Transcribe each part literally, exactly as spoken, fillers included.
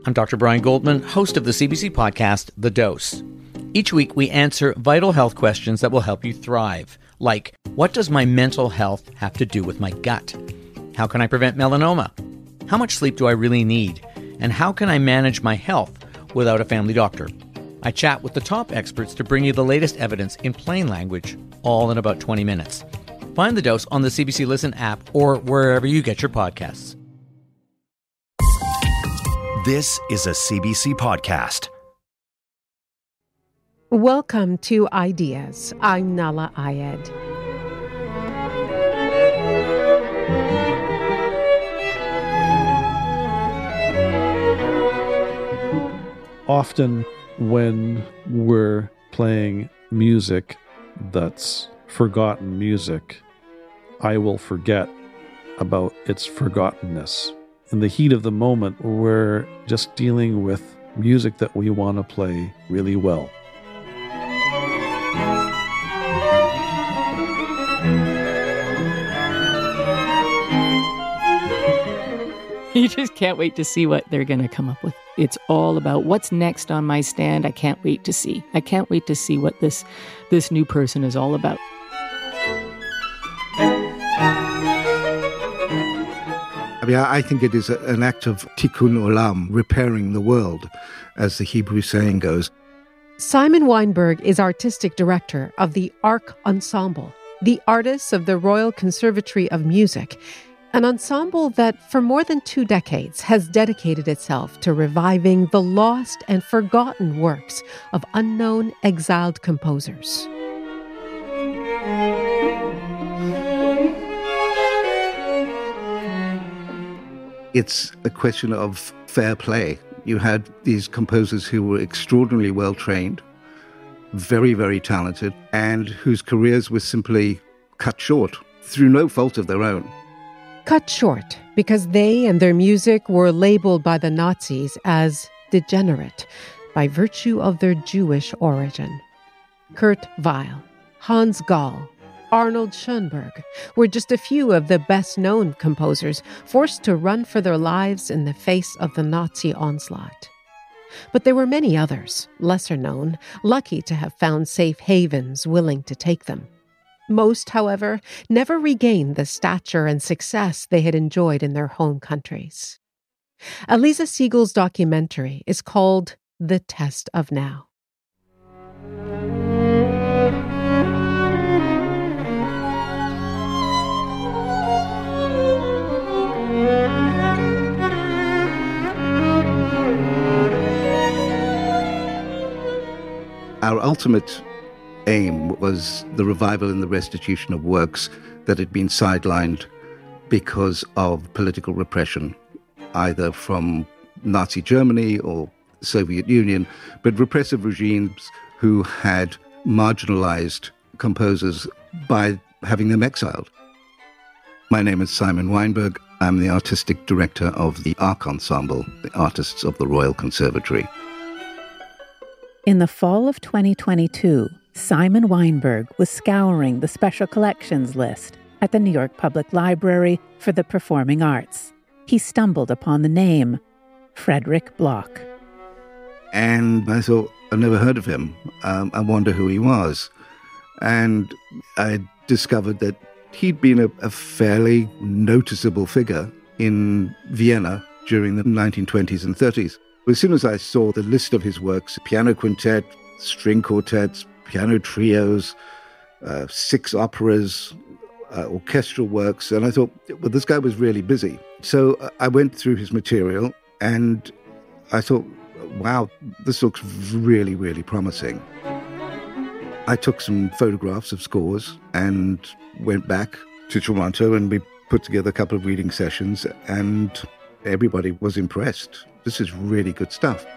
I'm Doctor Brian Goldman, host of the C B C podcast, The Dose. Each week, we answer vital health questions that will help you thrive, like, what does my mental health have to do with my gut? How can I prevent melanoma? How much sleep do I really need? And how can I manage my health without a family doctor? I chat with the top experts to bring you the latest evidence in plain language, all in about twenty minutes. Find The Dose on the C B C Listen app or wherever you get your podcasts. This is a C B C podcast. Welcome to Ideas. I'm Nahlah Ayed. Often when we're playing music that's forgotten music, I will forget about its forgottenness. In the heat of the moment, we're just dealing with music that we want to play really well. You just can't wait to see what they're going to come up with. It's all about what's next on my stand. I can't wait to see. I can't wait to see what this this new person is all about. I mean, I think it is an act of tikkun olam, repairing the world, as the Hebrew saying goes. Simon Weinberg is artistic director of the Arc Ensemble, the artists of the Royal Conservatory of Music, an ensemble that for more than two decades has dedicated itself to reviving the lost and forgotten works of unknown exiled composers. It's a question of fair play. You had these composers who were extraordinarily well-trained, very, very talented, and whose careers were simply cut short through no fault of their own. Cut short because they and their music were labeled by the Nazis as degenerate by virtue of their Jewish origin. Kurt Weill, Hans Gall, Arnold Schoenberg were just a few of the best-known composers forced to run for their lives in the face of the Nazi onslaught. But there were many others, lesser known, lucky to have found safe havens willing to take them. Most, however, never regained the stature and success they had enjoyed in their home countries. Aliza Siegel's documentary is called The Test of Now. Our ultimate aim was the revival and the restitution of works that had been sidelined because of political repression, either from Nazi Germany or the Soviet Union, but repressive regimes who had marginalized composers by having them exiled. My name is Simon Weinberg. I'm the artistic director of the Arc Ensemble, the artists of the Royal Conservatory. In the fall of twenty twenty-two, Simon Weinberg was scouring the special collections list at the New York Public Library for the Performing Arts. He stumbled upon the name, Frederick Bloch. And I thought, I've never heard of him. Um, I wonder who he was. And I discovered that he'd been a, a fairly noticeable figure in Vienna during the nineteen twenties and thirties. As soon as I saw the list of his works, piano quintet, string quartets, piano trios, uh, six operas, uh, orchestral works, and I thought, well, this guy was really busy. So uh, I went through his material and I thought, wow, this looks really, really promising. I took some photographs of scores and went back to Toronto, and we put together a couple of reading sessions, and everybody was impressed. This is really good stuff.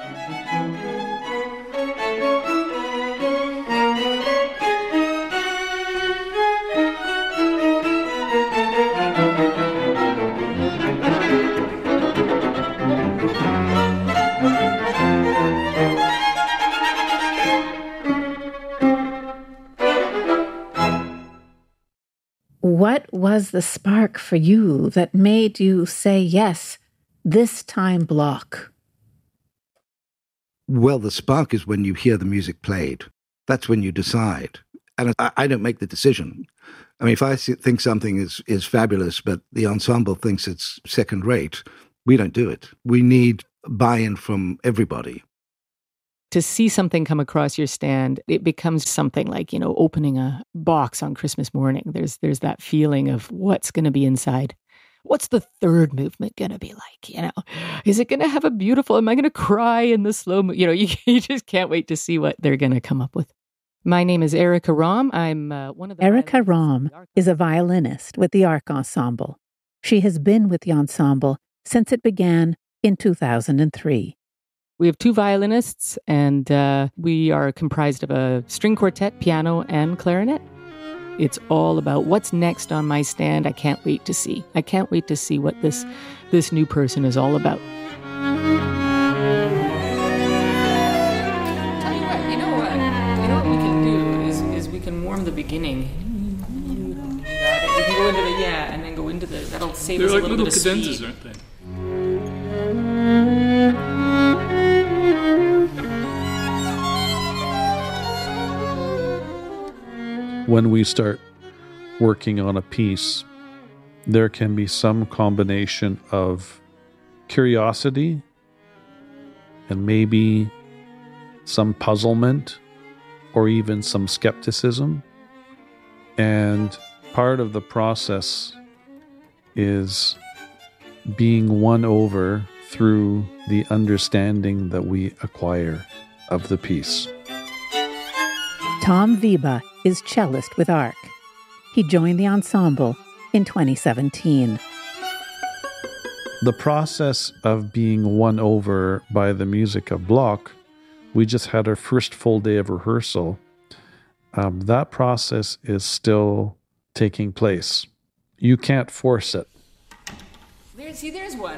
What was the spark for you that made you say, yes, this time Bloch? Well, the spark is when you hear the music played. That's when you decide. And I, I don't make the decision. I mean, if I think something is, is fabulous, but the ensemble thinks it's second rate, we don't do it. We need buy-in from everybody. To see something come across your stand, it becomes something like, you know, opening a box on Christmas morning. There's there's that feeling of what's going to be inside. What's the third movement going to be like? You know, is it going to have a beautiful, am I going to cry in the slow mo? You know, you, you just can't wait to see what they're going to come up with. My name is Erica Rom. I'm uh, one of the... Erica Rom is a violinist with the Arc Ensemble. She has been with the ensemble since it began in two thousand three. We have two violinists, and uh, we are comprised of a string quartet, piano, and clarinet. It's all about what's next on my stand. I can't wait to see. I can't wait to see what this this new person is all about. Tell you what, you know what? You know what we can do is is we can warm the beginning. You got it. We can go into the yeah, and then go into the. That'll save They're us like a little little bit of cadenzas, speed. aren't they? When we start working on a piece, there can be some combination of curiosity and maybe some puzzlement or even some skepticism. And part of the process is being won over through the understanding that we acquire of the piece. Tom Viba is cellist with Arc. He joined the ensemble in twenty seventeen. The process of being won over by the music of Bloch, we just had our first full day of rehearsal. Um, that process is still taking place. You can't force it. There, see, there's one.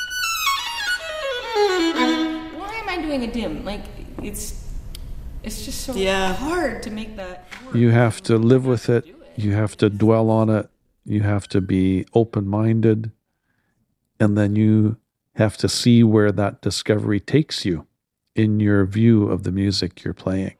Why am I doing a dim? Like, it's it's just so yeah. hard to make that work. You have to live with it. You have to dwell on it. You have to be open-minded. And then you have to see where that discovery takes you in your view of the music you're playing.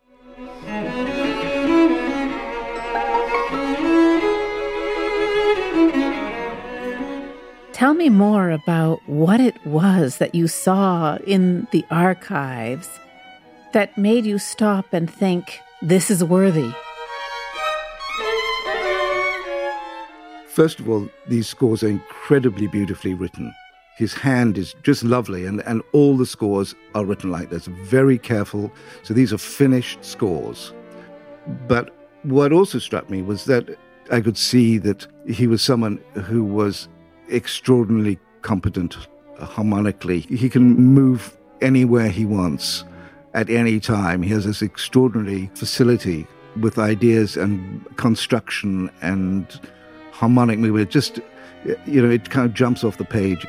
Tell me more about what it was that you saw in the archives that made you stop and think, this is worthy. First of all, these scores are incredibly beautifully written. His hand is just lovely, and, and all the scores are written like this, very careful. So these are finished scores. But what also struck me was that I could see that he was someone who was extraordinarily competent harmonically. He can move anywhere he wants at any time. He has this extraordinary facility with ideas and construction and harmonic movement. It just, you know, it kind of jumps off the page.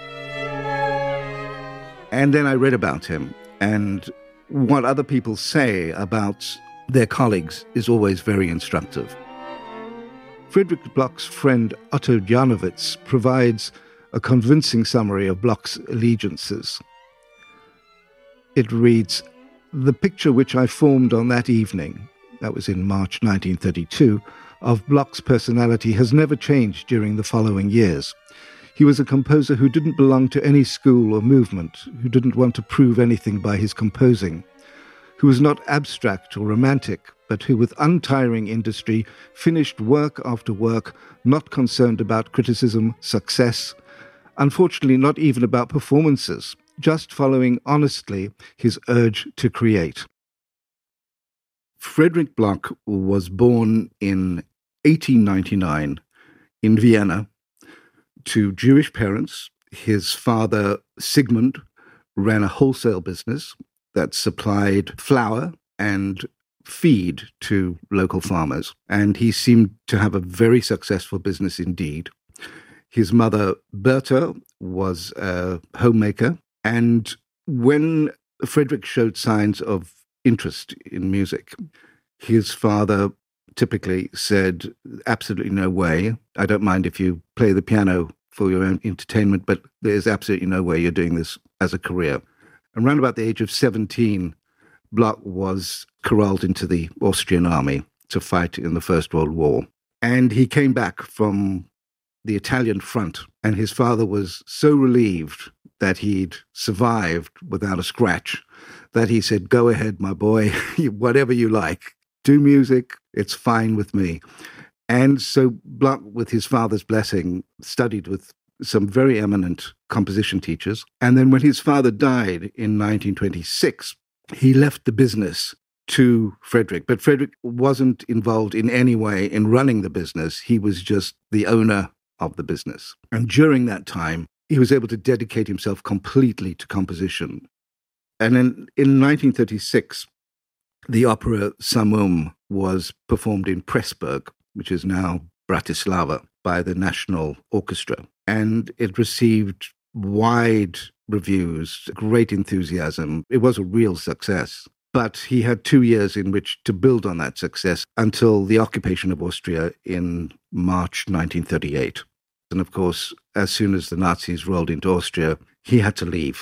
And then I read about him, and what other people say about their colleagues is always very instructive. Friedrich Bloch's friend Otto Janowitz provides a convincing summary of Bloch's allegiances. It reads, "The picture which I formed on that evening," that was in March nineteen thirty-two, "of Bloch's personality has never changed during the following years. He was a composer who didn't belong to any school or movement, who didn't want to prove anything by his composing, who was not abstract or romantic, but who with untiring industry finished work after work, not concerned about criticism, success, unfortunately not even about performances, just following honestly his urge to create." Friedrich Bloch was born in eighteen ninety-nine in Vienna to Jewish parents. His father, Sigmund, ran a wholesale business that supplied flour and feed to local farmers, and he seemed to have a very successful business indeed. His mother, Bertha, was a homemaker, and when Friedrich showed signs of interest in music, his father typically said, absolutely no way. I don't mind if you play the piano for your own entertainment, but there's absolutely no way you're doing this as a career. Around about the age of seventeen, Bloch was corralled into the Austrian army to fight in the First World War. And he came back from the Italian front, and his father was so relieved that he'd survived without a scratch that he said, "Go ahead, my boy, whatever you like. Do music, it's fine with me." And so Bloch, with his father's blessing, studied with some very eminent composition teachers. And then when his father died in nineteen twenty-six, he left the business to Frederick. But Frederick wasn't involved in any way in running the business. He was just the owner of the business. And during that time, he was able to dedicate himself completely to composition. And in, in nineteen thirty-six, the opera Samum was performed in Pressburg, which is now Bratislava, by the National Orchestra. And it received wide reviews, great enthusiasm. It was a real success. But he had two years in which to build on that success until the occupation of Austria in March nineteen thirty-eight. And of course, as soon as the Nazis rolled into Austria, he had to leave.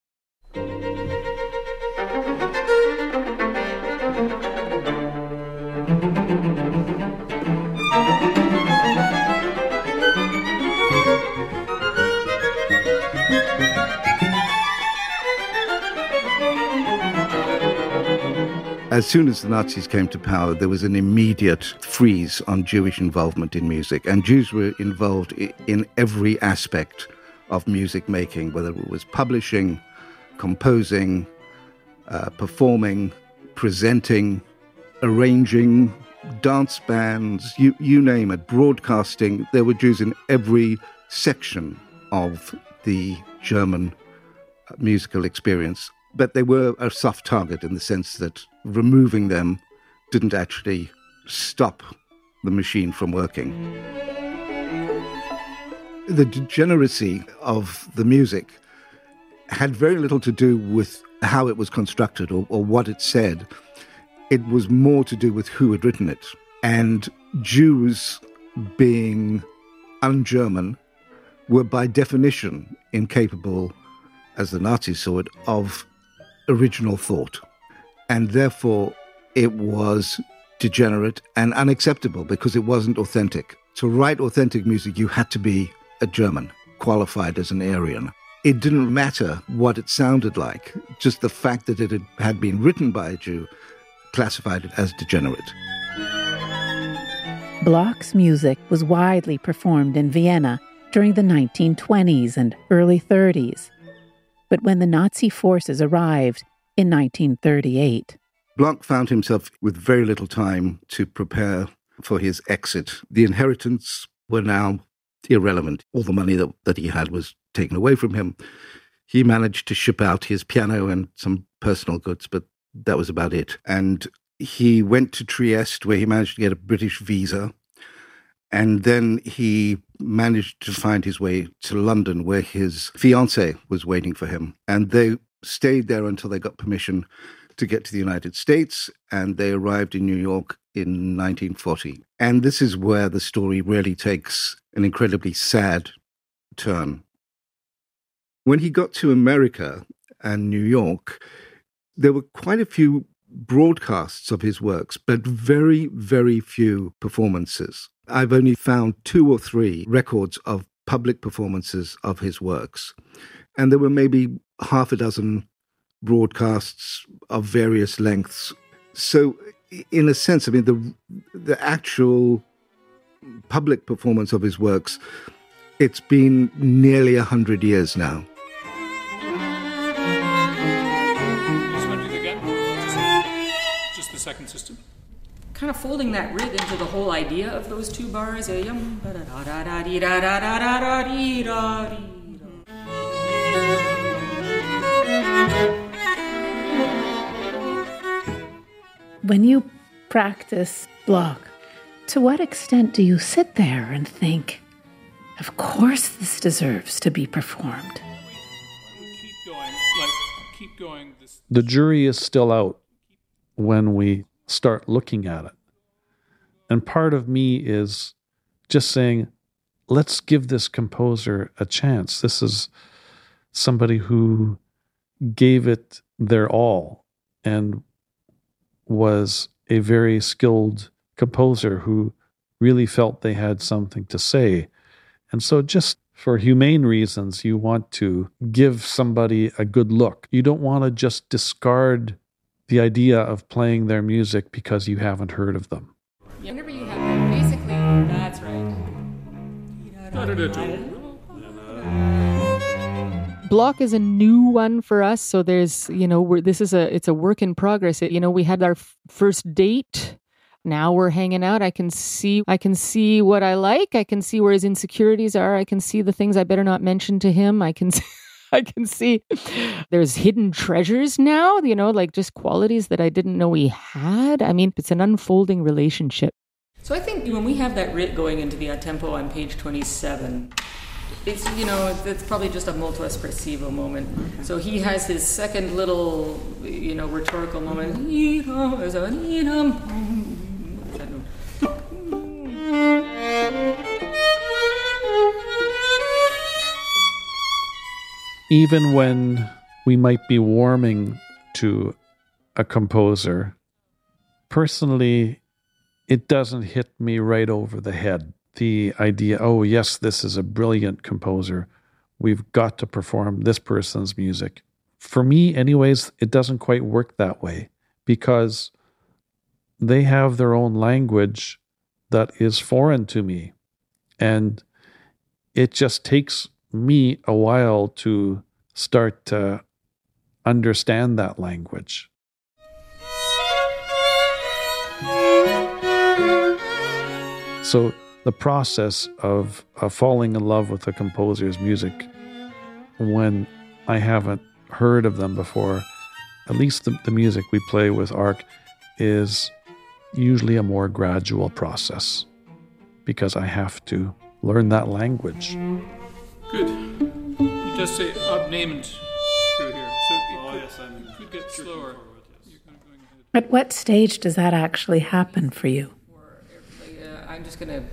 As soon as the Nazis came to power, there was an immediate freeze on Jewish involvement in music. And Jews were involved in every aspect of music making, whether it was publishing, composing, uh, performing, presenting, arranging, dance bands, you, you name it, broadcasting. There were Jews in every section of the German musical experience. But they were a soft target in the sense that removing them didn't actually stop the machine from working. The degeneracy of the music had very little to do with how it was constructed or, or what it said. It was more to do with who had written it. And Jews, being un-German, were by definition incapable, as the Nazis saw it, of original thought. And therefore, it was degenerate and unacceptable because it wasn't authentic. To write authentic music, you had to be a German, qualified as an Aryan. It didn't matter what it sounded like. Just the fact that it had been written by a Jew classified it as degenerate. Bloch's music was widely performed in Vienna during the nineteen twenties and early thirties. But when the Nazi forces arrived in nineteen thirty-eight, Bloch found himself with very little time to prepare for his exit. The inheritance were now irrelevant. All the money that, that he had was taken away from him. He managed to ship out his piano and some personal goods, but that was about it. And he went to Trieste, where he managed to get a British visa. And then he managed to find his way to London, where his fiancée was waiting for him. And they stayed there until they got permission to get to the United States, and they arrived in New York in nineteen forty. And this is where the story really takes an incredibly sad turn. When he got to America and New York, there were quite a few broadcasts of his works, but very, very few performances. I've only found two or three records of public performances of his works. And there were maybe half a dozen broadcasts of various lengths. So in a sense, I mean, the the actual public performance of his works, it's been nearly a hundred years now. Just want to do it again? Just, just the second system. Kind of folding that rig into the whole idea of those two bars. when you practice Bloch, to what extent do you sit there and think, of course this deserves to be performed? Keep going, like, keep going. This- The jury is still out when we start looking at it. And part of me is just saying, let's give this composer a chance. This is somebody who gave it their all. And was a very skilled composer who really felt they had something to say. And so just for humane reasons, you want to give somebody a good look. You don't want to just discard the idea of playing their music because you haven't heard of them. Whenever you have, basically, that's right. Block is a new one for us, so there's, you know, we're, this is a, it's a work in progress. It, you know, we had our f- first date. Now we're hanging out. I can see, I can see what I like. I can see where his insecurities are. I can see the things I better not mention to him. I can, I can see there's hidden treasures now, you know, like just qualities that I didn't know he had. I mean, it's an unfolding relationship. So I think when we have that writ going into the a tempo on page twenty-seven, it's, you know, it's, it's probably just a molto espressivo moment. Okay. So he has his second little, you know, rhetorical moment. Even when we might be warming to a composer, personally, it doesn't hit me right over the head. The idea, oh, yes, this is a brilliant composer. We've got to perform this person's music. For me, anyways, it doesn't quite work that way because they have their own language that is foreign to me. And it just takes me a while to start to understand that language. So the process of, of falling in love with a composer's music when I haven't heard of them before, at least the, the music we play with Arc, is usually a more gradual process because I have to learn that language. Good. You just say abnehmend through here, so it oh, could, yes, I'm it could get slower. Yes. At what stage does that actually happen for you? Uh, I'm just going to...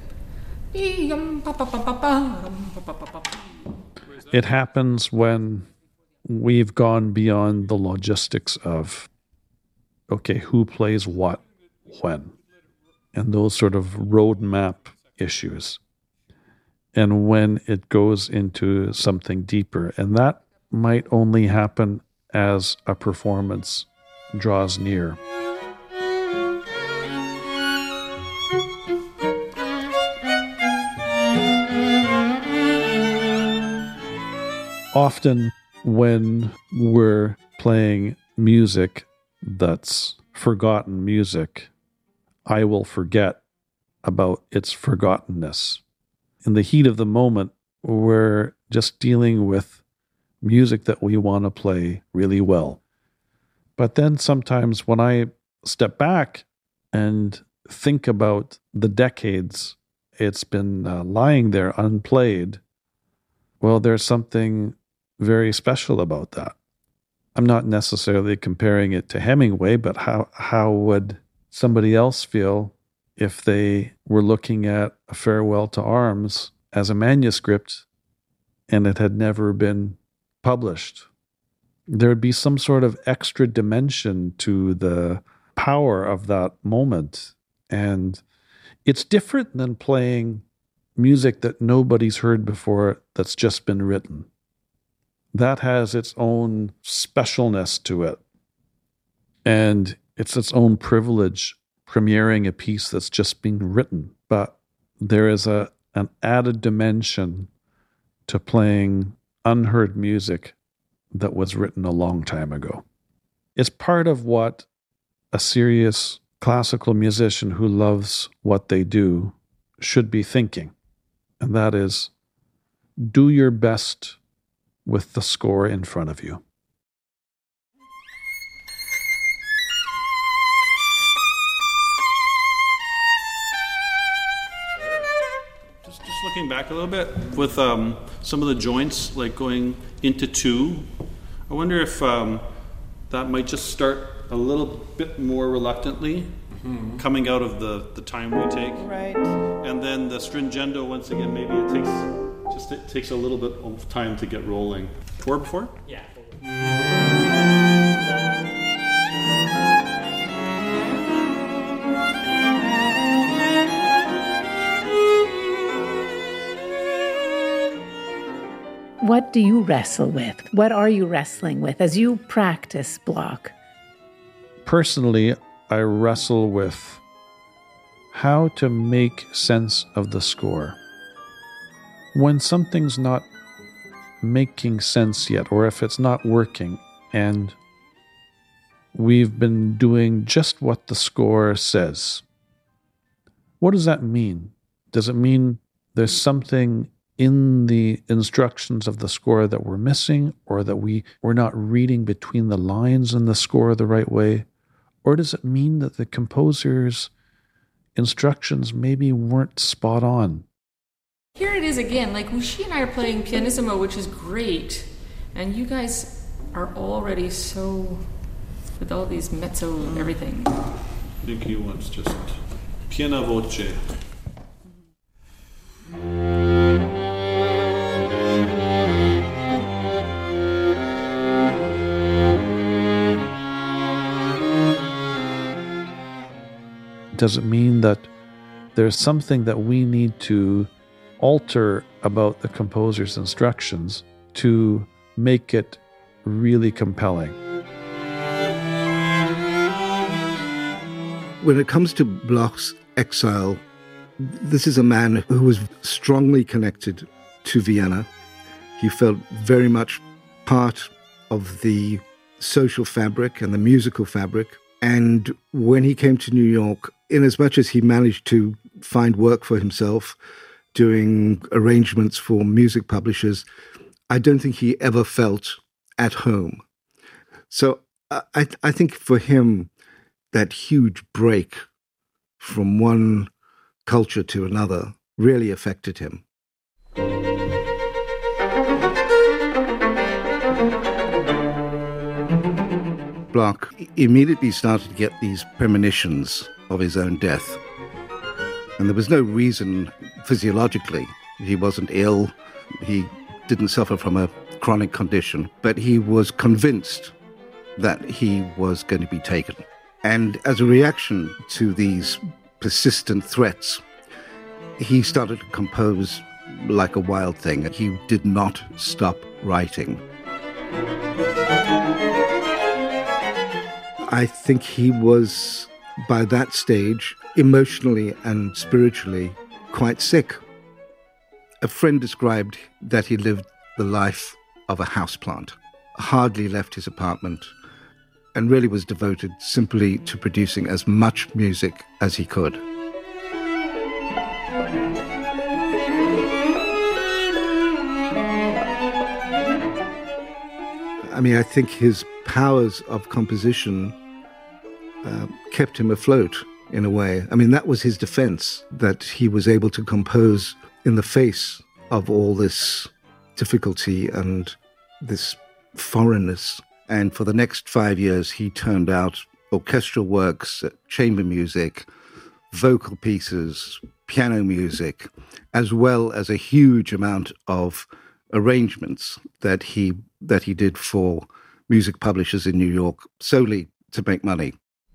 It happens when we've gone beyond the logistics of, okay, who plays what, when, and those sort of roadmap issues. And when it goes into something deeper. And that might only happen as a performance draws near. Often when we're playing music that's forgotten music, I will forget about its forgottenness. In the heat of the moment, we're just dealing with music that we want to play really well. But then sometimes when I step back and think about the decades it's been uh, lying there unplayed, well, there's something very special about that. I'm not necessarily comparing it to Hemingway, but how how would somebody else feel if they were looking at A Farewell to Arms as a manuscript and it had never been published? There would be some sort of extra dimension to the power of that moment. And it's different than playing music that nobody's heard before that's just been written. That has its own specialness to it. And it's its own privilege premiering a piece that's just been written. But there is a an added dimension to playing unheard music that was written a long time ago. It's part of what a serious classical musician who loves what they do should be thinking. And that is, do your best with the score in front of you. Just, just looking back a little bit with um, some of the joints, like going into two, I wonder if um, that might just start a little bit more reluctantly, mm-hmm. coming out of the, the time we take. Right. And then the stringendo, once again, maybe it takes just it takes a little bit of time to get rolling. Four before? Yeah. What do you wrestle with? What are you wrestling with as you practice block? Personally, I wrestle with how to make sense of the score. When something's not making sense yet, or if it's not working, and we've been doing just what the score says, what does that mean? Does it mean there's something in the instructions of the score that we're missing, or that we, we're not reading between the lines in the score the right way? Or does it mean that the composer's instructions maybe weren't spot on? Here it is again, like she and I are playing pianissimo, which is great, and you guys are already so, with all these mezzo and everything. I think he wants just piano voce. Does it mean that there's something that we need to alter about the composer's instructions to make it really compelling? When it comes to Bloch's exile, this is a man who was strongly connected to Vienna. He felt very much part of the social fabric and the musical fabric. And when he came to New York, in as much as he managed to find work for himself, doing arrangements for music publishers, I don't think he ever felt at home. So I, I think for him, that huge break from one culture to another really affected him. Bloch immediately started to get these premonitions of his own death. And there was no reason physiologically. He wasn't ill. He didn't suffer from a chronic condition. But he was convinced that he was going to be taken. And as a reaction to these persistent threats, he started to compose like a wild thing. He did not stop writing. I think he was, by that stage, emotionally and spiritually quite sick. A friend described that he lived the life of a houseplant, hardly left his apartment, and really was devoted simply to producing as much music as he could. I mean, I think his powers of composition uh, kept him afloat in a way. I mean, that was his defense, that he was able to compose in the face of all this difficulty and this foreignness. And for the next five years, he turned out orchestral works, chamber music, vocal pieces, piano music, as well as a huge amount of arrangements that he that he did for music publishers in New York solely to make money.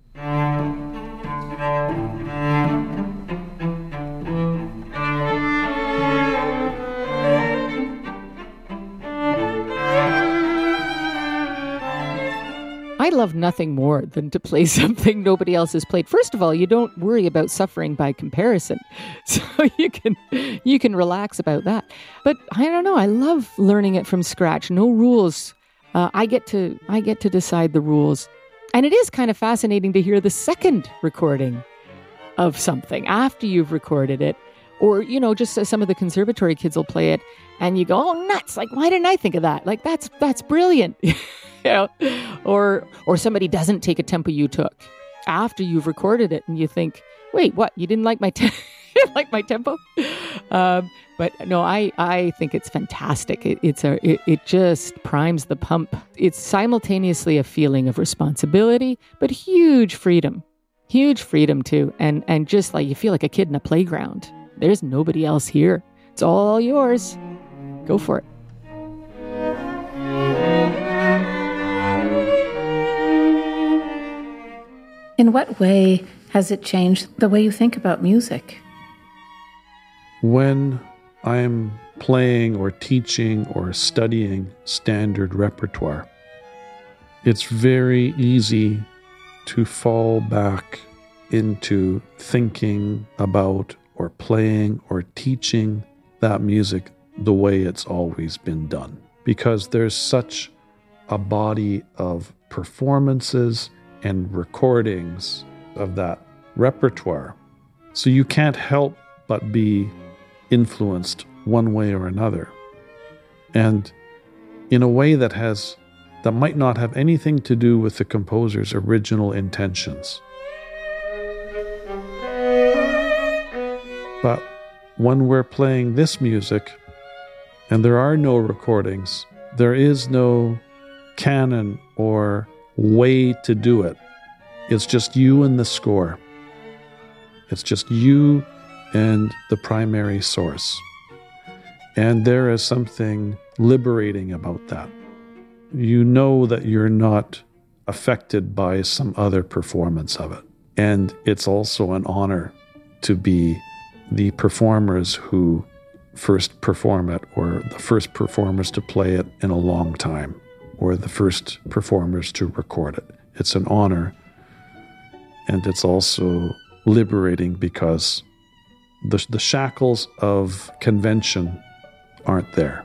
I love nothing more than to play something nobody else has played. First of all, you don't worry about suffering by comparison, so you can you can relax about that. But I don't know. I love learning it from scratch. No rules. Uh, I get to I get to decide the rules, and it is kind of fascinating to hear the second recording of something after you've recorded it, or you know, just as some of the conservatory kids will play it, and you go, "Oh, nuts! Like, why didn't I think of that? Like, that's that's brilliant." You know, or or somebody doesn't take a tempo you took after you've recorded it, and you think, "Wait, what? You didn't like my te- like my tempo?" Um, but no, I, I think it's fantastic. It, it's a it, it just primes the pump. It's simultaneously a feeling of responsibility, but huge freedom, huge freedom too, and and just like you feel like a kid in a playground. There's nobody else here. It's all yours. Go for it. In what way has it changed the way you think about music? When I'm playing or teaching or studying standard repertoire, it's very easy to fall back into thinking about or playing or teaching that music the way it's always been done. Because there's such a body of performances and recordings of that repertoire. So you can't help but be influenced one way or another. And in a way that has that might not have anything to do with the composer's original intentions. But when we're playing this music, and there are no recordings, there is no canon or way to do it. It's just you and the score. It's just you and the primary source. And there is something liberating about that. You know that you're not affected by some other performance of it. And it's also an honor to be the performers who first perform it, or the first performers to play it in a long time, or the first performers to record it. It's an honor, and it's also liberating because the, the shackles of convention aren't there.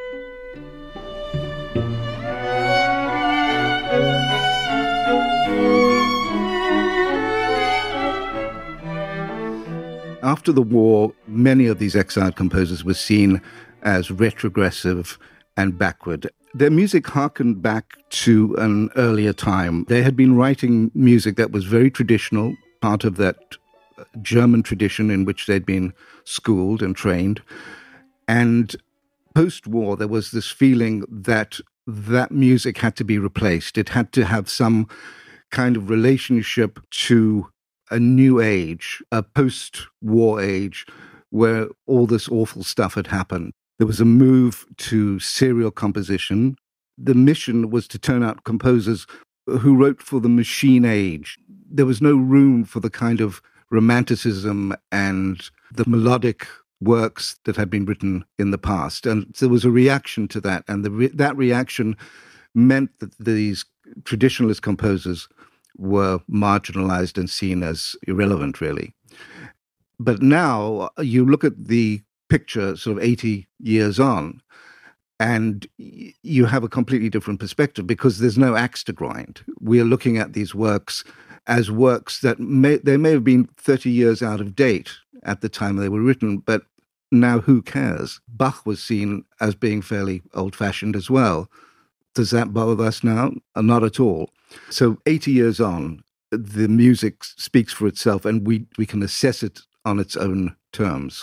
After the war, many of these exiled composers were seen as retrogressive and backward. Their music harkened back to an earlier time. They had been writing music that was very traditional, part of that German tradition in which they'd been schooled and trained. And post-war, there was this feeling that that music had to be replaced. It had to have some kind of relationship to a new age, a post-war age, where all this awful stuff had happened. There was a move to serial composition. The mission was to turn out composers who wrote for the machine age. There was no room for the kind of romanticism and the melodic works that had been written in the past. And there was a reaction to that. And the re- that reaction meant that these traditionalist composers were marginalized and seen as irrelevant, really. But now you look at the picture sort of eighty years on, and you have a completely different perspective because there's no axe to grind. We are looking at these works as works that may, they may have been thirty years out of date at the time they were written, but now who cares? Bach was seen as being fairly old-fashioned as well. Does that bother us now? Not at all. So eighty years on, the music speaks for itself, and we, we can assess it on its own terms.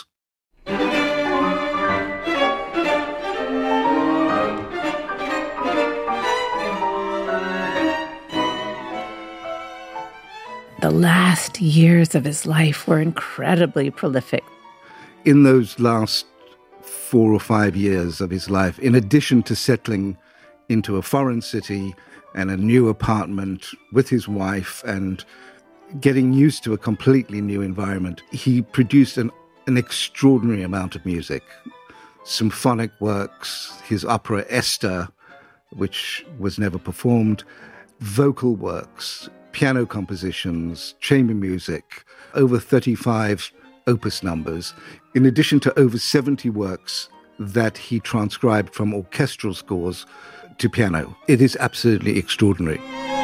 The last years of his life were incredibly prolific. In those last four or five years of his life, in addition to settling into a foreign city and a new apartment with his wife and getting used to a completely new environment, he produced an, an extraordinary amount of music. Symphonic works, his opera Esther, which was never performed, vocal works, piano compositions, chamber music, over thirty-five opus numbers, in addition to over seventy works that he transcribed from orchestral scores to piano. It is absolutely extraordinary.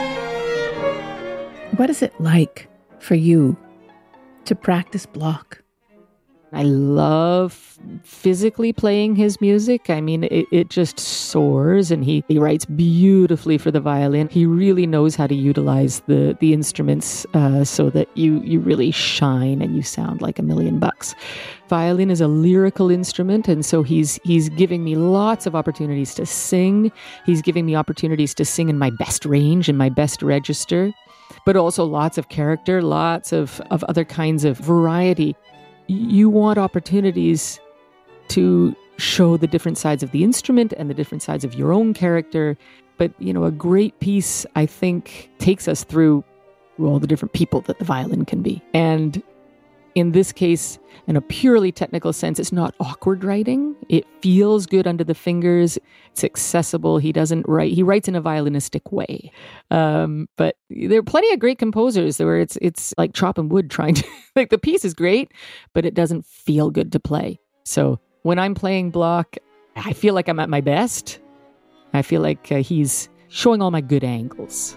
What is it like for you to practice Bloch? I love physically playing his music. I mean, it, it just soars, and he, he writes beautifully for the violin. He really knows how to utilize the, the instruments uh, so that you, you really shine and you sound like a million bucks. Violin is a lyrical instrument, and so he's he's giving me lots of opportunities to sing. He's giving me opportunities to sing in my best range, in my best register, but also lots of character, lots of, of other kinds of variety. You want opportunities to show the different sides of the instrument and the different sides of your own character. But, you know, a great piece, I think, takes us through all the different people that the violin can be. And In this case, in a purely technical sense, it's not awkward writing. It feels good under the fingers. It's accessible. He doesn't write. He writes in a violinistic way. Um, but there are plenty of great composers where it's it's like chopping wood trying to... like the piece is great, but it doesn't feel good to play. So when I'm playing Bloch, I feel like I'm at my best. I feel like uh, he's showing all my good angles.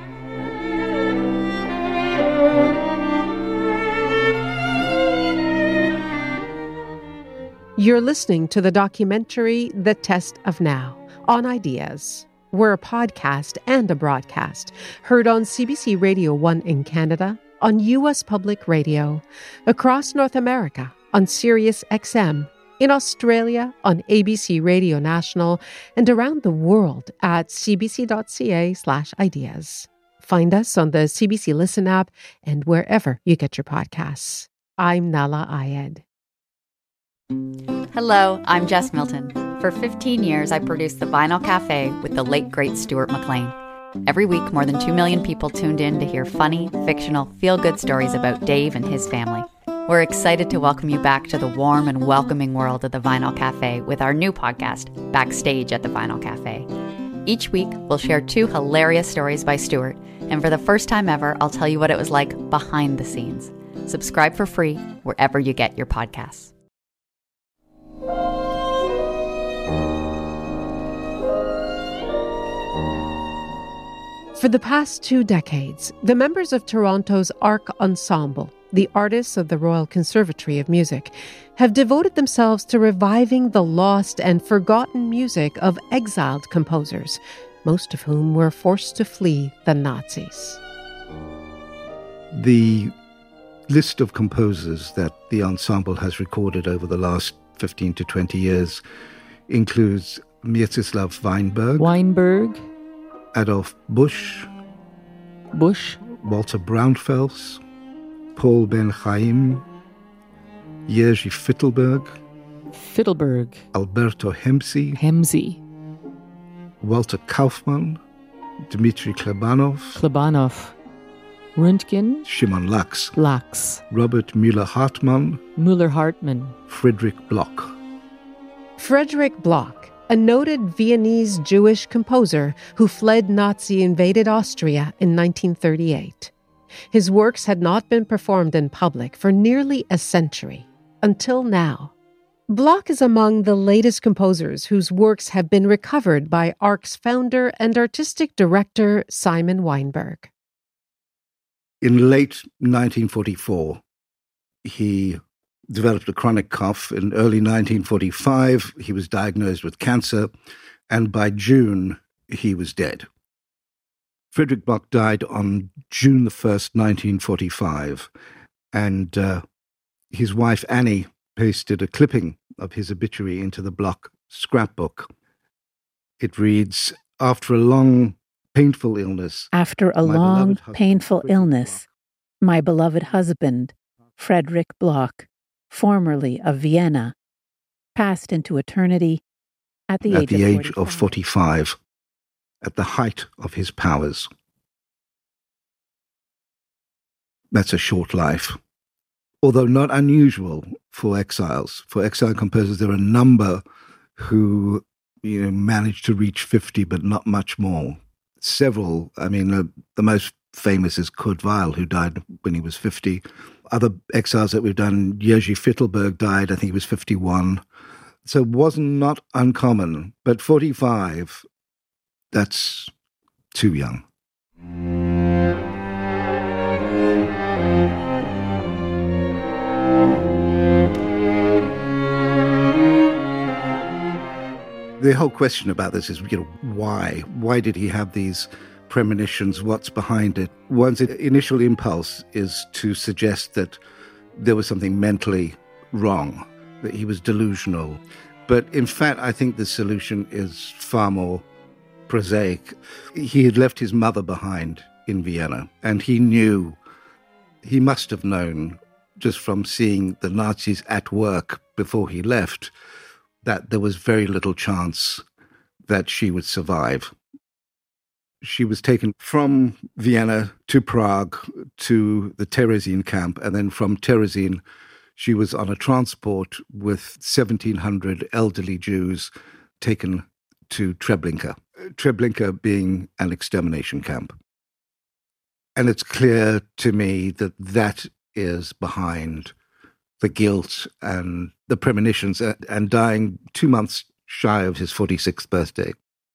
You're listening to the documentary The Test of Now on Ideas. We're a podcast and a broadcast, heard on C B C Radio one in Canada, on U S Public Radio, across North America on Sirius X M, in Australia on A B C Radio National, and around the world at cbc.ca slash ideas. Find us on the C B C Listen app and wherever you get your podcasts. I'm Nala Ayed. Hello, I'm Jess Milton. For fifteen years, I produced The Vinyl Cafe with the late, great Stuart McLean. Every week, more than two million people tuned in to hear funny, fictional, feel-good stories about Dave and his family. We're excited to welcome you back to the warm and welcoming world of The Vinyl Cafe with our new podcast, Backstage at The Vinyl Cafe. Each week, we'll share two hilarious stories by Stuart, and for the first time ever, I'll tell you what it was like behind the scenes. Subscribe for free wherever you get your podcasts. For the past two decades, the members of Toronto's Arc Ensemble, the artists of the Royal Conservatory of Music, have devoted themselves to reviving the lost and forgotten music of exiled composers, most of whom were forced to flee the Nazis. The list of composers that the ensemble has recorded over the last fifteen to twenty years includes Mieczysław Weinberg, Weinberg, Adolf Busch, Busch, Walter Braunfels, Paul Ben-Chaim, Jerzy Fittelberg, Fittelberg, Alberto Hemsey, Hemsey, Walter Kaufmann, Dmitry Klebanov, Klebanov, Röntgen, Szymon Laks, Laks, Robert Müller-Hartmann, Müller-Hartmann, Friedrich Bloch. Friedrich Bloch, a noted Viennese Jewish composer who fled Nazi-invaded Austria in nineteen thirty-eight. His works had not been performed in public for nearly a century, until now. Bloch is among the latest composers whose works have been recovered by Arc's founder and artistic director Simon Weinberg. In late nineteen forty-four, he developed a chronic cough. In early nineteen forty-five, he was diagnosed with cancer, and by June, he was dead. Friedrich Bloch died on June the first, nineteen forty-five, and uh, his wife Annie pasted a clipping of his obituary into the Bloch scrapbook. It reads, "After a long, painful illness... After a long, painful illness, my beloved husband, Friedrich Bloch, formerly of Vienna, passed into eternity at the, at age, the of age of forty-five, at the height of his powers." That's a short life. Although not unusual for exiles. For exile composers, there are a number who, you know, managed to reach fifty, but not much more. Several, I mean, uh, the most famous is Kurt Weill, who died when he was fifty. Other exiles that we've done, Jerzy Fittelberg died, I think he was fifty-one. So it was not uncommon, but forty-five, that's too young. The whole question about this is, you know, why? Why did he have these premonitions? What's behind it? One's initial impulse is to suggest that there was something mentally wrong, that he was delusional. But in fact, I think the solution is far more prosaic. He had left his mother behind in Vienna, and he knew, he must have known, just from seeing the Nazis at work before he left, that there was very little chance that she would survive. she was taken from Vienna to Prague to the Terezin camp, and then from Terezin she was on a transport with seventeen hundred elderly Jews taken to Treblinka, Treblinka being an extermination camp. And it's clear to me that that is behind the guilt and the premonitions, and dying two months shy of his forty-sixth birthday.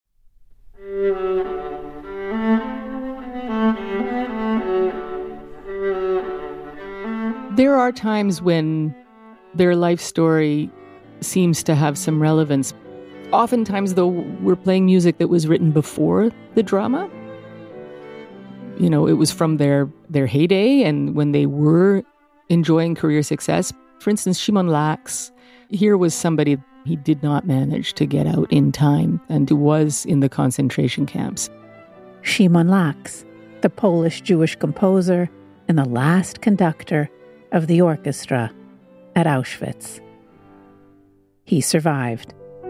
There are times when their life story seems to have some relevance. Oftentimes, though, we're playing music that was written before the drama. You know, it was from their, their heyday and when they were enjoying career success. For instance, Szymon Laks, here was somebody he did not manage to get out in time and was in the concentration camps. Szymon Laks, the Polish Jewish composer and the last conductor of the orchestra at Auschwitz. He survived.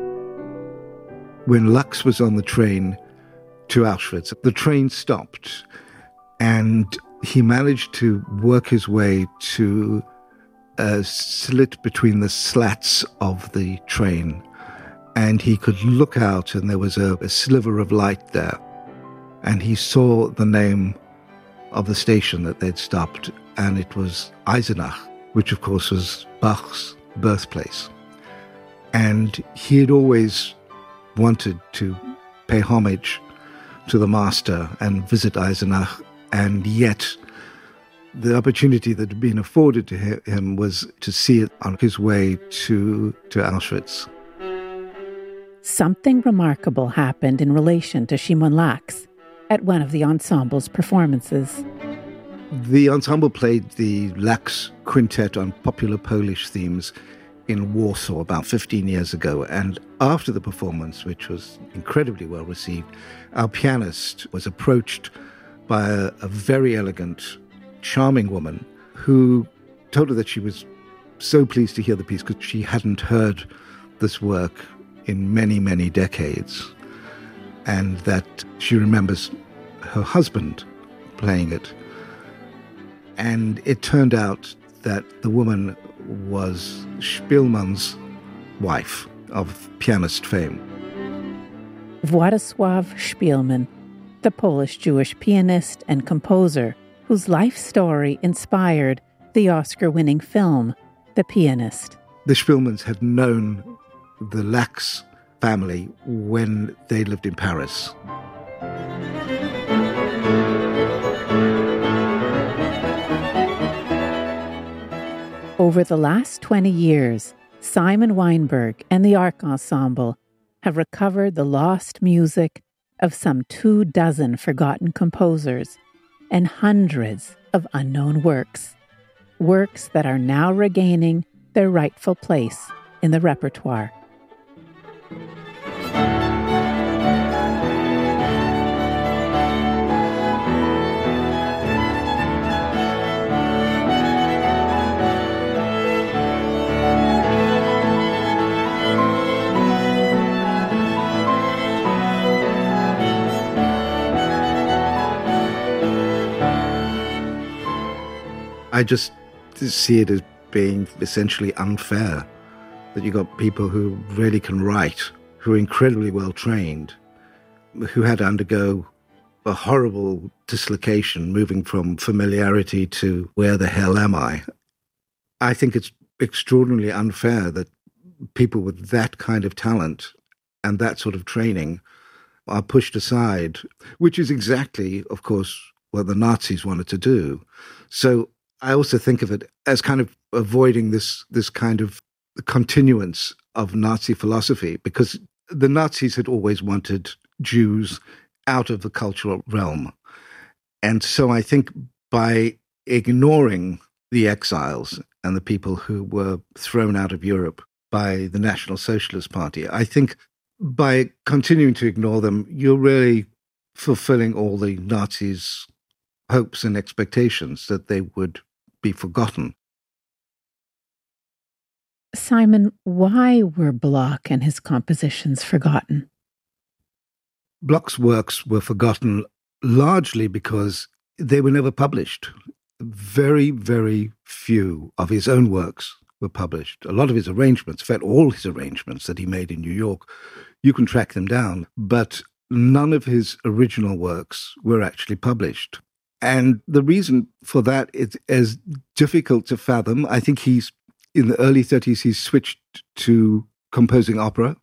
When Laks was on the train to Auschwitz, the train stopped, and he managed to work his way to a slit between the slats of the train, and he could look out, and there was a, a sliver of light there, and he saw the name of the station that they'd stopped, and it was Eisenach, which of course was Bach's birthplace. And he had always wanted to pay homage to the master and visit Eisenach, and yet the opportunity that had been afforded to him was to see it on his way to, to Auschwitz. Something remarkable happened in relation to Szymon Laks at one of the ensemble's performances. The ensemble played the Laks Quintet on popular Polish themes in Warsaw about fifteen years ago, and after the performance, which was incredibly well received, our pianist was approached by a, a very elegant, charming woman who told her that she was so pleased to hear the piece because she hadn't heard this work in many, many decades, and that she remembers her husband playing it. And it turned out that the woman was Spielmann's wife of pianist fame. Władysław Spielmann, the Polish Jewish pianist and composer whose life story inspired the Oscar-winning film, The Pianist. The Spielmanns had known the Laks family when they lived in Paris. Over the last twenty years, Simon Weinberg and the Arc Ensemble have recovered the lost music of some two dozen forgotten composers and hundreds of unknown works, works that are now regaining their rightful place in the repertoire. I just see it as being essentially unfair that you got people who really can write, who are incredibly well trained, who had to undergo a horrible dislocation moving from familiarity to where the hell am I? I think it's extraordinarily unfair that people with that kind of talent and that sort of training are pushed aside, which is exactly, of course, what the Nazis wanted to do. So I also think of it as kind of avoiding this this kind of continuance of Nazi philosophy, because the Nazis had always wanted Jews out of the cultural realm. And so I think by ignoring the exiles and the people who were thrown out of Europe by the National Socialist Party, I think by continuing to ignore them, you're really fulfilling all the Nazis' hopes and expectations that they would be forgotten. Simon, why were Bloch and his compositions forgotten? Bloch's works were forgotten largely because they were never published. Very, very few of his own works were published. A lot of his arrangements, in fact, all his arrangements that he made in New York, you can track them down, but none of his original works were actually published. And the reason for that is as difficult to fathom. I think he's, in the early thirties, he switched to composing opera,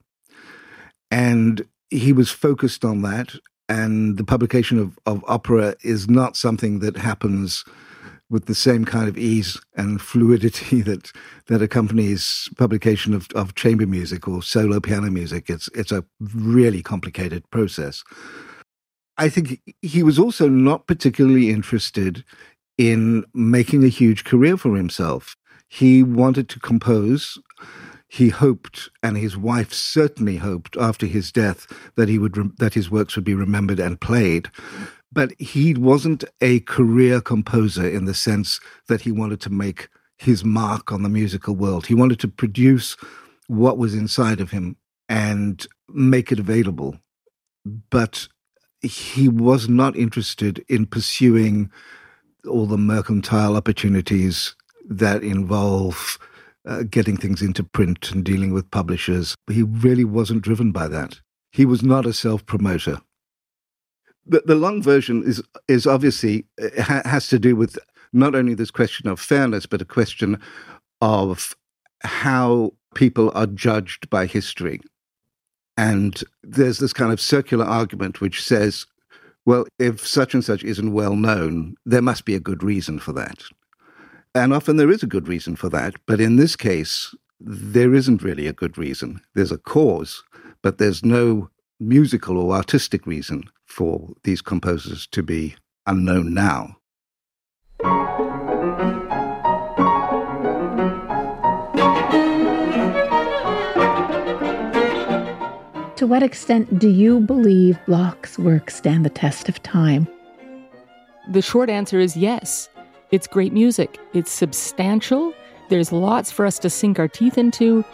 and he was focused on that. And the publication of, of opera is not something that happens with the same kind of ease and fluidity that that accompanies publication of, of chamber music or solo piano music. It's it's a really complicated process. I think he was also not particularly interested in making a huge career for himself. He wanted to compose. He hoped, and his wife certainly hoped, after his death, that he would re- that his works would be remembered and played. But he wasn't a career composer in the sense that he wanted to make his mark on the musical world. He wanted to produce what was inside of him and make it available. But he was not interested in pursuing all the mercantile opportunities that involve uh, getting things into print and dealing with publishers. He really wasn't driven by that. He was not a self-promoter. The, the long version is is obviously ha, has to do with not only this question of fairness, but a question of how people are judged by history. And there's this kind of circular argument which says, well, if such and such isn't well known, there must be a good reason for that. And often there is a good reason for that. But in this case, there isn't really a good reason. There's a cause, but there's no musical or artistic reason for these composers to be unknown now. To what extent do you believe Bloch's works stand the test of time? The short answer is yes. It's great music. It's substantial. There's lots for us to sink our teeth into.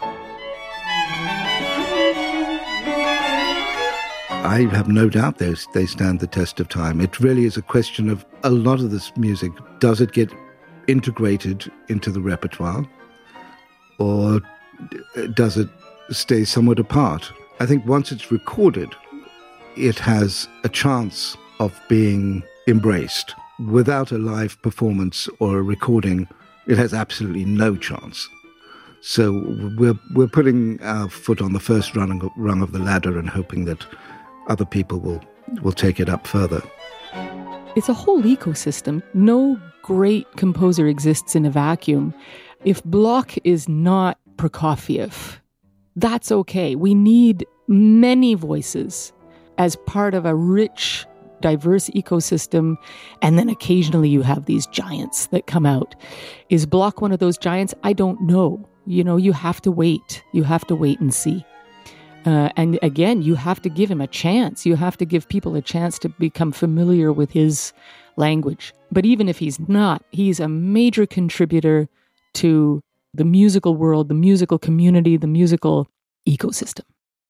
I have no doubt they, they stand the test of time. It really is a question of a lot of this music. Does it get integrated into the repertoire, or does it stay somewhat apart? I think once it's recorded, it has a chance of being embraced. Without a live performance or a recording, it has absolutely no chance. So we're we're putting our foot on the first rung, rung of the ladder and hoping that other people will, will take it up further. It's a whole ecosystem. No great composer exists in a vacuum. If Bloch is not Prokofiev, that's okay. We need many voices as part of a rich, diverse ecosystem, and then occasionally you have these giants that come out. Is Bloch one of those giants? I don't know. You know, you have to wait. You have to wait and see. Uh, and again, you have to give him a chance. You have to give people a chance to become familiar with his language. But even if he's not, he's a major contributor to the musical world, the musical community, the musical ecosystem.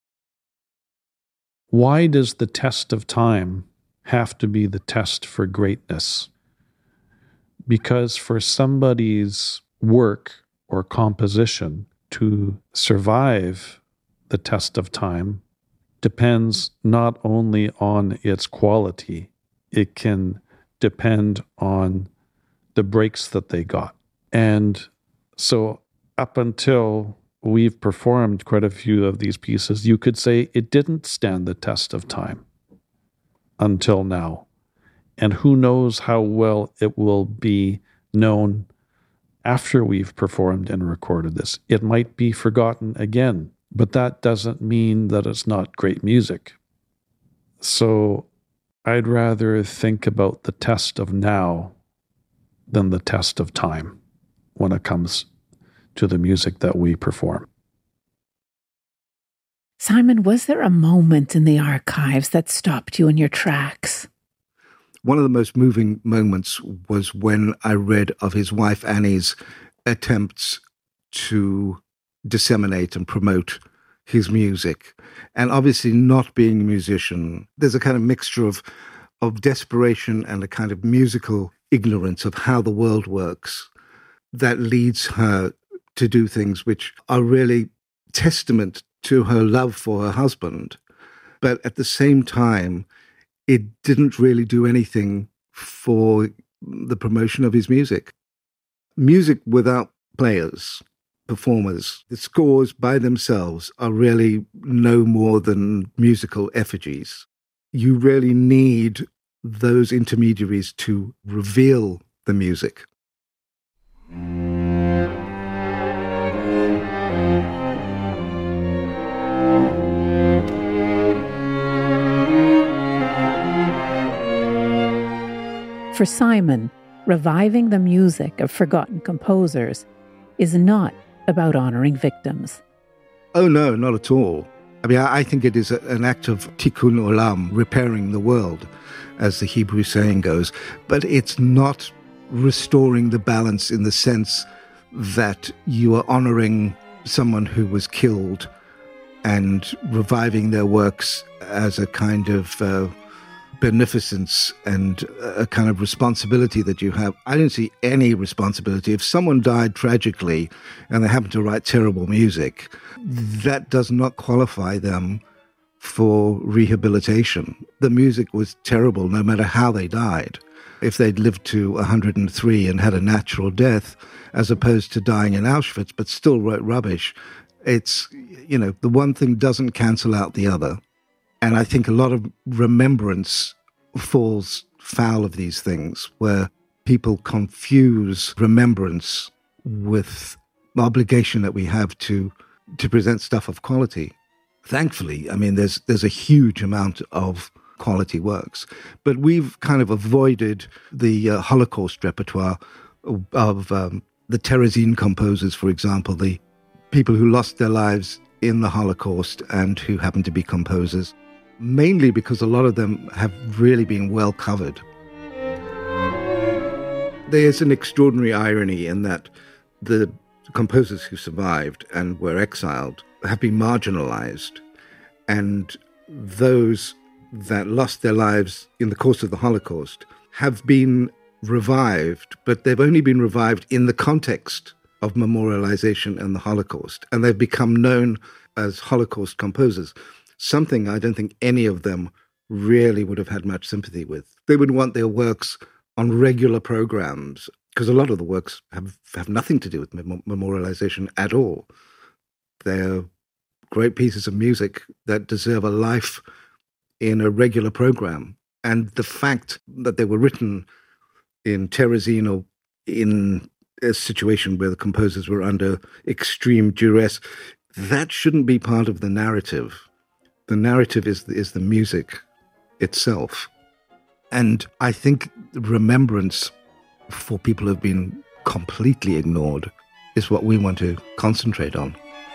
Why does the test of time have to be the test for greatness? Because for somebody's work or composition to survive the test of time depends not only on its quality, it can depend on the breaks that they got. And so up until we've performed quite a few of these pieces, you could say it didn't stand the test of time until now. And who knows how well it will be known after we've performed and recorded this. It might be forgotten again, but that doesn't mean that it's not great music. So I'd rather think about the test of now than the test of time when it comes to the music that we perform. Simon, was there a moment in the archives that stopped you in your tracks? One of the most moving moments was when I read of his wife Annie's attempts to disseminate and promote his music. And obviously not being a musician, there's a kind of mixture of, of desperation and a kind of musical ignorance of how the world works that leads her to do things which are really testament to her love for her husband. But at the same time, it didn't really do anything for the promotion of his music. Music without players, performers, the scores by themselves are really no more than musical effigies. You really need those intermediaries to reveal the music. For Simon, reviving the music of forgotten composers is not about honoring victims. Oh, no, not at all. I mean, I think it is a, an act of tikkun olam, repairing the world, as the Hebrew saying goes. But it's not restoring the balance in the sense that you are honoring someone who was killed and reviving their works as a kind of uh, beneficence and a kind of responsibility that you have. I don't see any responsibility. If someone died tragically and they happen to write terrible music, that does not qualify them for rehabilitation. The music was terrible no matter how they died. If they'd lived to one hundred and three and had a natural death, as opposed to dying in Auschwitz, but still wrote rubbish, it's, you know, the one thing doesn't cancel out the other. And I think a lot of remembrance falls foul of these things, where people confuse remembrance with the obligation that we have to to present stuff of quality. Thankfully, I mean, there's there's a huge amount of quality works, but we've kind of avoided the uh, Holocaust repertoire of um, the Terezin composers, for example, the people who lost their lives in the Holocaust and who happen to be composers, mainly because a lot of them have really been well covered. There's an extraordinary irony in that the composers who survived and were exiled have been marginalized, and those that lost their lives in the course of the Holocaust have been revived, but they've only been revived in the context of memorialization and the Holocaust, and they've become known as Holocaust composers, something I don't think any of them really would have had much sympathy with. They would want their works on regular programs, because a lot of the works have, have nothing to do with mem- memorialization at all. They're great pieces of music that deserve a life in a regular program. And the fact that they were written in Terezin or in a situation where the composers were under extreme duress, that shouldn't be part of the narrative. The narrative is the, is the music itself. And I think remembrance for people who have been completely ignored is what we want to concentrate on.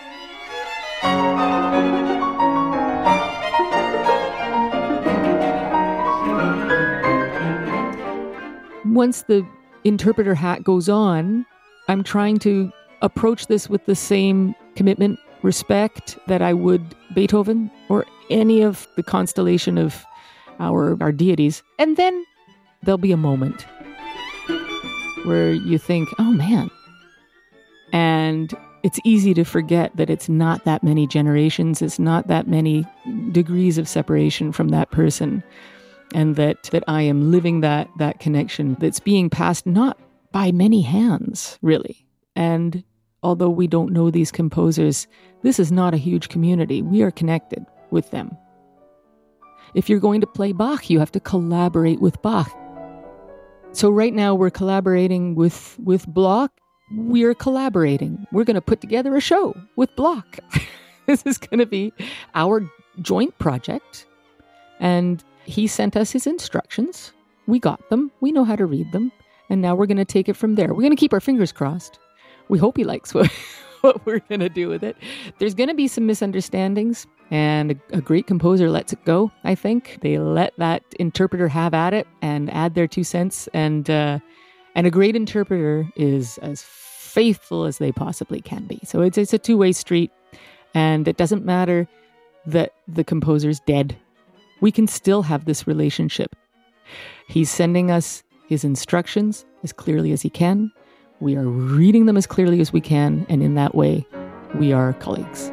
Once the interpreter hat goes on, I'm trying to approach this with the same commitment, respect that I would Beethoven or any of the constellation of our, our deities. And then there'll be a moment where you think, oh man. And it's easy to forget that it's not that many generations, it's not that many degrees of separation from that person. And that, that I am living that that connection that's being passed not by many hands, really. And although we don't know these composers, this is not a huge community. We are connected with them. If you're going to play Bach, you have to collaborate with Bach. So right now we're collaborating with, with Bloch. We're collaborating. We're going to put together a show with Bloch. This is going to be our joint project. And he sent us his instructions. We got them. We know how to read them. And now we're going to take it from there. We're going to keep our fingers crossed. We hope he likes what, what we're going to do with it. There's going to be some misunderstandings. And a, a great composer lets it go, I think. They let that interpreter have at it and add their two cents. And, uh, and a great interpreter is as faithful as they possibly can be. So it's, it's a two-way street. And it doesn't matter that the composer's dead. We can still have this relationship. He's sending us his instructions as clearly as he can. We are reading them as clearly as we can. And in that way, we are colleagues.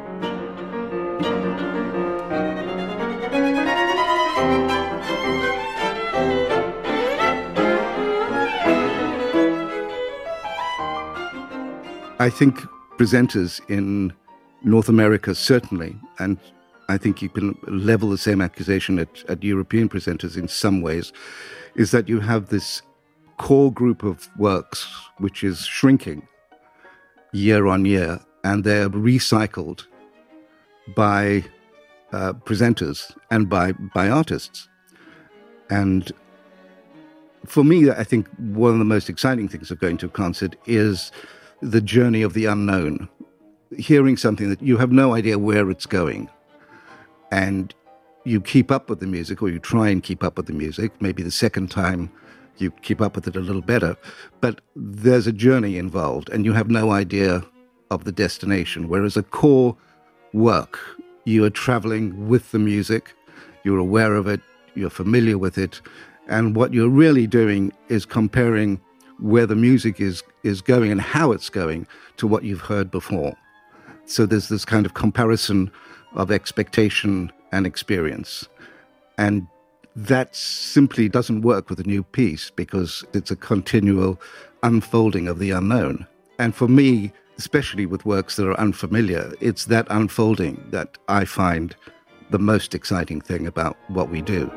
I think presenters in North America, certainly, and I think you can level the same accusation at, at European presenters in some ways, is that you have this core group of works which is shrinking year on year, and they're recycled by uh, presenters and by, by artists. And for me, I think one of the most exciting things of going to a concert is the journey of the unknown, hearing something that you have no idea where it's going. And you keep up with the music, or you try and keep up with the music. Maybe the second time you keep up with it a little better. But there's a journey involved, and you have no idea of the destination. Whereas a core work, you are traveling with the music, you're aware of it, you're familiar with it, and what you're really doing is comparing where the music is, is going and how it's going to what you've heard before. So there's this kind of comparison of expectation and experience. And that simply doesn't work with a new piece because it's a continual unfolding of the unknown. And for me, especially with works that are unfamiliar, it's that unfolding that I find the most exciting thing about what we do.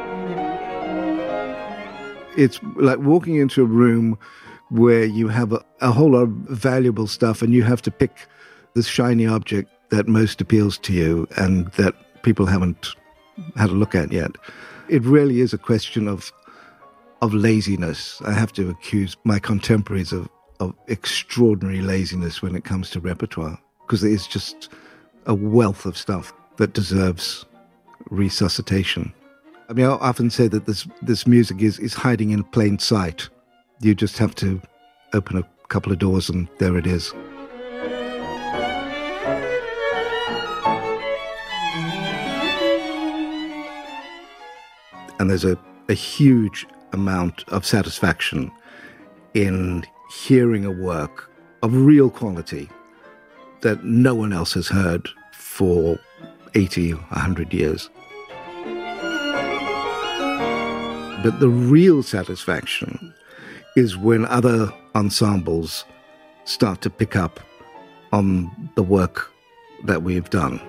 It's like walking into a room where you have a, a whole lot of valuable stuff and you have to pick the shiny object that most appeals to you and that people haven't had a look at yet. It really is a question of of laziness. I have to accuse my contemporaries of, of extraordinary laziness when it comes to repertoire, because it's just a wealth of stuff that deserves resuscitation. I mean, I often say that this this music is, is hiding in plain sight. You just have to open a couple of doors and there it is. And there's a, a huge amount of satisfaction in hearing a work of real quality that no one else has heard for eighty, one hundred years. But the real satisfaction is when other ensembles start to pick up on the work that we've done.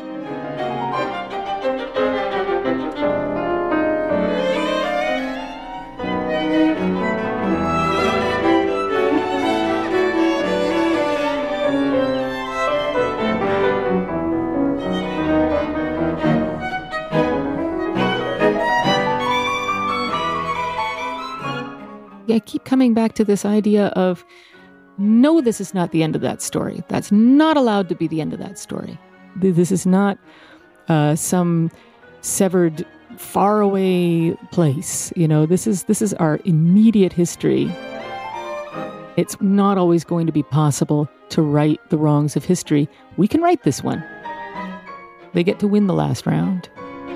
I keep coming back to this idea of, no, this is not the end of that story. That's not allowed to be the end of that story. This is not uh, some severed, faraway place. You know, this is this is our immediate history. It's not always going to be possible to right the wrongs of history. We can right this one. They get to win the last round.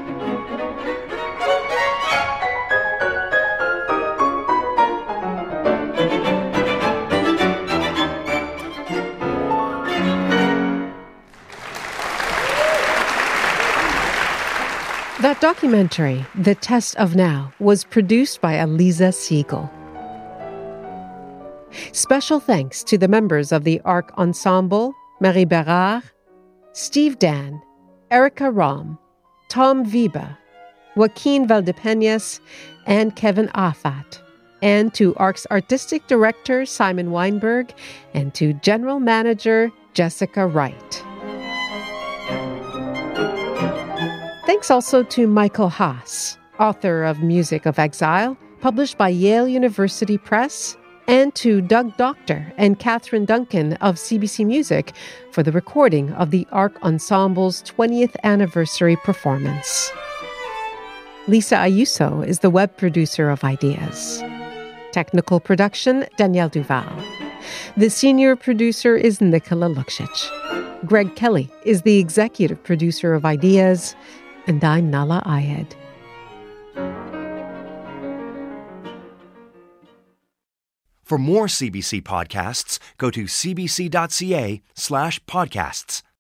That documentary, The Test of Now, was produced by Aliza Siegel. Special thanks to the members of the Arc Ensemble, Marie Bérard, Steve Dan, Erica Rom, Tom Viba, Joaquin Valdepeñas, and Kevin Afat, and to Arc's artistic director, Simon Weinberg, and to general manager, Jessica Wright. Thanks also to Michael Haas, author of Music of Exile, published by Yale University Press, and to Doug Doctor and Catherine Duncan of C B C Music for the recording of the Arc Ensemble's twentieth anniversary performance. Lisa Ayuso is the web producer of Ideas. Technical production, Danielle Duval. The senior producer is Nicola Luksic. Greg Kelly is the executive producer of Ideas, and I'm Nahlah Ayed. For more C B C podcasts, go to cbc.ca slash podcasts.